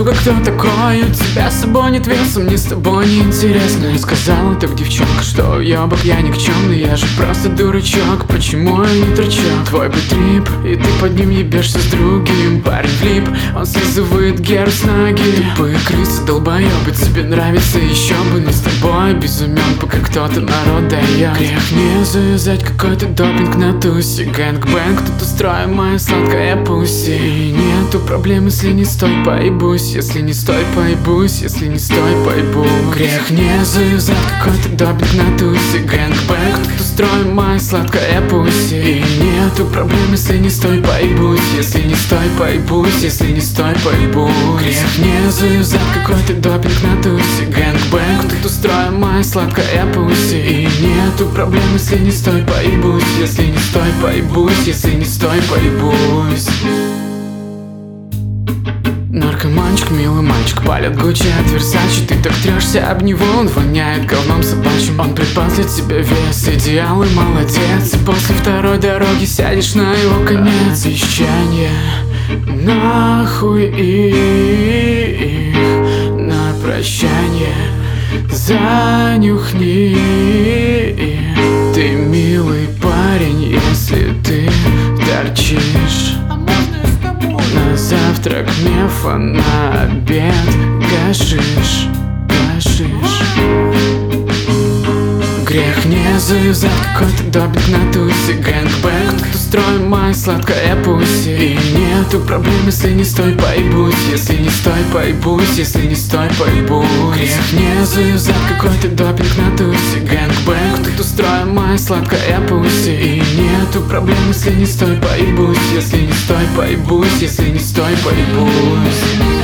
Сука, кто такой? У тебя с собой нет веса, мне с тобой не интересно. И сказала так девчонка, что ёбок я никчёмный, я же просто дурачок. Почему я не трачок? Твой битрип, и ты под ним ебешься с другим. Парень влип, он слизывает гер с ноги. Тупые крысы, долбоёбы, тебе нравится еще бы. Не с тобой безумен, пока кто-то народ дает. Грех не завязать какой-то допинг на тусе. Гэнг-бэнг, тут устроим моя сладкая пуси. Нету проблем, если не стой, поебусь. Если не стой, поебусь. Если не стой, поебусь. Грех не завязать какой-то допинг на тусе. Гэнг-бэнг, тут устроим моя сладкая пуси. И нету проблем, если не стой, поебусь. Если не стой, поебусь. Если не стой, поебусь. Грех не завязать какой-то допинг на тусе. Гэнг-бэнг, тут устроим моя сладкая пуси. И нету проблем, если не стой, поебусь. Если не стой, поебусь. Если не стой, поебусь. Наркоманчик, милый мальчик, палят Гуччи от Версачи. Ты так трешься об него, он воняет говном собачьим. Он припас для тебя вес, идеал и молодец. И после второй дороги сядешь на его конец. Обещание, нахуй их на прощание. Занюхни их. Ты милый парень, если ты торчишь. На завтрак мефа, на обед гашиш, гашиш. Грех не завязать какой-то допинг на тусе. Гэнг-бэнг, тут устроим моя сладкая пуси. И нету проблем, если не стой, поебусь. Если не стой, поебусь. Если не стой, поебусь. Грех не завязать какой-то допинг на тусе. Гэнг-бэнг, тут устроим моя сладкая пуси. И нету проблем, если не стой, поебусь. Если не стой, поебусь. Если не стой, поебусь.